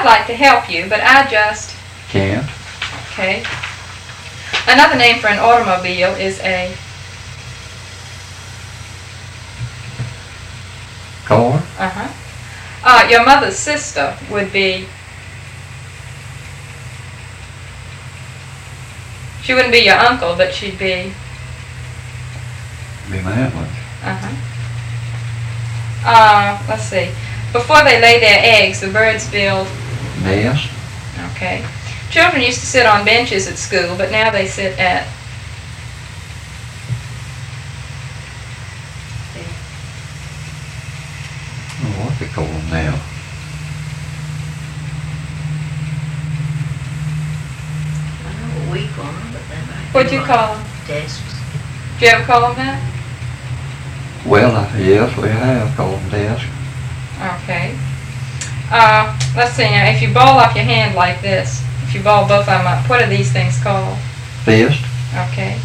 I'd like to help you, but I just can't. Okay. Another name for an automobile is a car. Your mother's sister would be. She wouldn't be your uncle, but she'd be. Be my aunt. Let's see. Before they lay their eggs, the birds build nest. Okay. Children used to sit on benches at school, but now they sit at. Oh, what they call them now? I know what we call them, but they might. What'd you call them? Desks. Did you ever call them that? Well, yes, we have called them desks. Okay. Let's see now. If you ball up your hand like this, if you ball both of them up, what are these things called? Fist. Okay.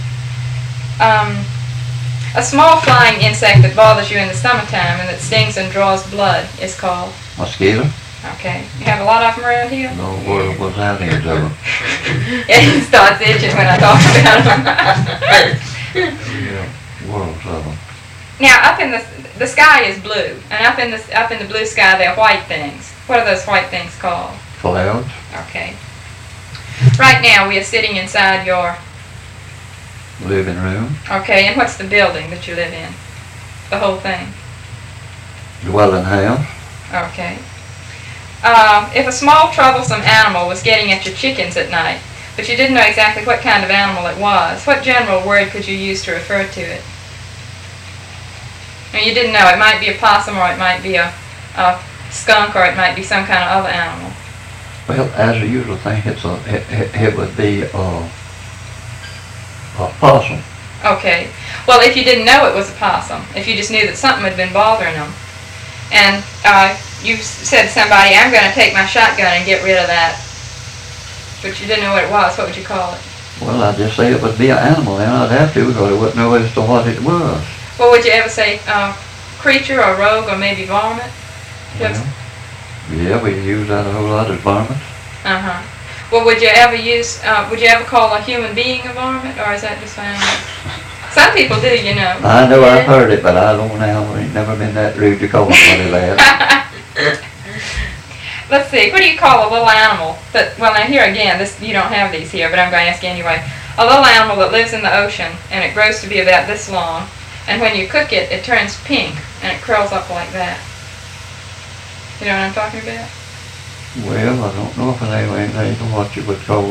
A small flying insect that bothers you in the summertime and that stings and draws blood is called? Mosquito. Okay. You have a lot of them around here? No, what's out here, Joe? It starts itching when I talk about them. Yeah, worlds of them. Now, up in the sky is blue, and up in the blue sky there are white things. What are those white things called? Clouds. Okay. Right now we are sitting inside your living room. Okay, and what's the building that you live in? The whole thing? Dwelling house. Okay. If a small troublesome animal was getting at your chickens at night, but you didn't know exactly what kind of animal it was, what general word could you use to refer to it? I mean, you didn't know. It might be a possum, or it might be a skunk, or it might be some kind of other animal. Well, as a usual thing, it would be a possum. Okay. Well, if you didn't know it was a possum, if you just knew that something had been bothering them, and you said to somebody, I'm going to take my shotgun and get rid of that, but you didn't know what it was, what would you call it? Well, I'd just say it would be an animal, then I'd have to, because I wouldn't know as to what it was. Well, would you ever say creature or rogue or maybe varmint? Well, yeah, we use that a whole lot as varmint. Well, would you ever call a human being a varmint, or is that just an animal? Some people do, you know. I know, I've heard it, but I don't know. I ain't never been that rude to call somebody that. Let's see, what do you call a little animal that, well now here again, you don't have these here, but I'm going to ask you anyway. A little animal that lives in the ocean, and it grows to be about this long, and when you cook it, it turns pink, and it curls up like that. You know what I'm talking about? Well, I don't know if it ain't what you would call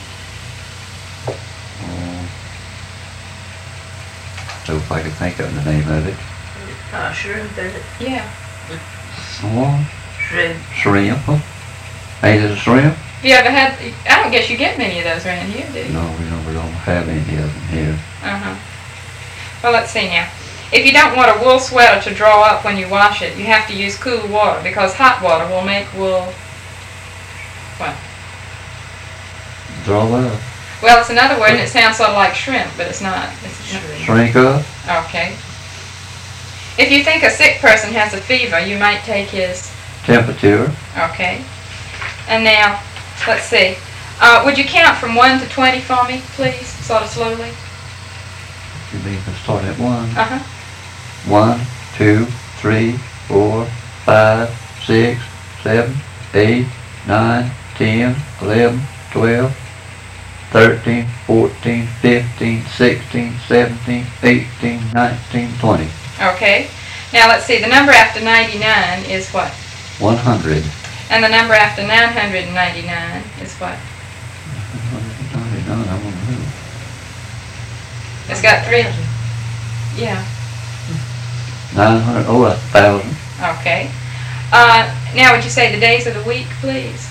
so if I could think of the name of it. Shrimp, is it? Yeah. Oh, Shrimp. shrimp. Ain't it a shrimp? Have you ever had, I don't guess you get many of those around here, do you? No, we don't have any of them here. Well, let's see now. If you don't want a wool sweater to draw up when you wash it, you have to use cool water, because hot water will make wool, what? Draw up. Well, it's another word, and it sounds sort of like shrimp, but it's not. Shrink up. Okay. If you think a sick person has a fever, you might take his temperature. Okay. And now, let's see. Would you count from 1 to 20 for me, please, sort of slowly? You mean to start at 1? 1, 2, 3, 4, 5, 6, 7, 8, 9, 10, 11, 12, 13, 14, 15, 16, 17, 18, 19, 20. Okay. Now let's see, the number after 99 is what? 100. And the number after 999 is what? 199, I don't know. It's got 3. Yeah. 900, 1,000. Okay. Now would you say the days of the week, please?